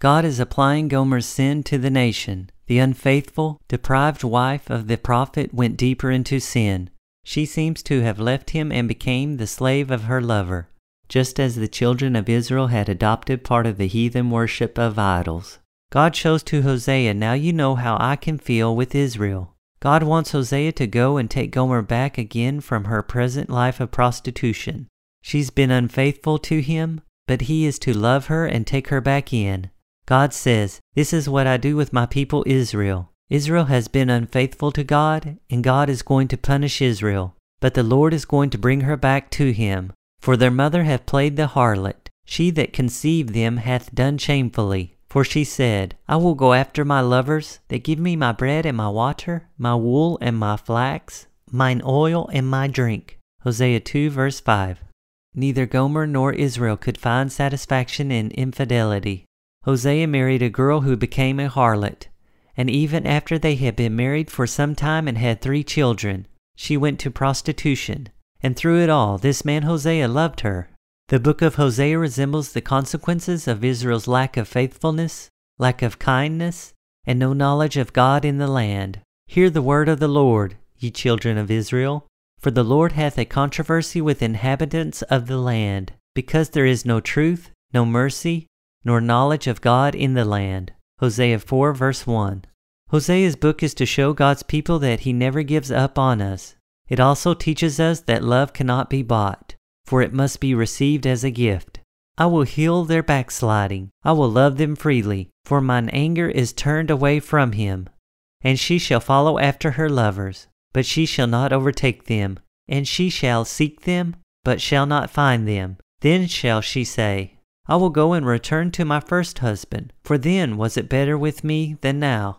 God is applying Gomer's sin to the nation. The unfaithful, deprived wife of the prophet went deeper into sin. She seems to have left him and became the slave of her lover, just as the children of Israel had adopted part of the heathen worship of idols. God shows to Hosea, now you know how I can feel with Israel. God wants Hosea to go and take Gomer back again from her present life of prostitution. She's been unfaithful to him, but he is to love her and take her back in. God says, this is what I do with my people Israel. Israel has been unfaithful to God, and God is going to punish Israel. But the Lord is going to bring her back to him. For their mother hath played the harlot. She that conceived them hath done shamefully. For she said, I will go after my lovers, that give me my bread and my water, my wool and my flax, mine oil and my drink. Hosea 2 verse 5. Neither Gomer nor Israel could find satisfaction in infidelity. Hosea married a girl who became a harlot, and even after they had been married for some time and had 3 children, she went to prostitution. And through it all, this man Hosea loved her. The book of Hosea resembles the consequences of Israel's lack of faithfulness, lack of kindness, and no knowledge of God in the land. Hear the word of the Lord, ye children of Israel. For the Lord hath a controversy with inhabitants of the land, because there is no truth, no mercy, nor knowledge of God in the land. Hosea 4 verse 1. Hosea's book is to show God's people that he never gives up on us. It also teaches us that love cannot be bought, for it must be received as a gift. I will heal their backsliding. I will love them freely, for mine anger is turned away from him. And she shall follow after her lovers, but she shall not overtake them. And she shall seek them, but shall not find them. Then shall she say, I will go and return to my first husband, for then was it better with me than now.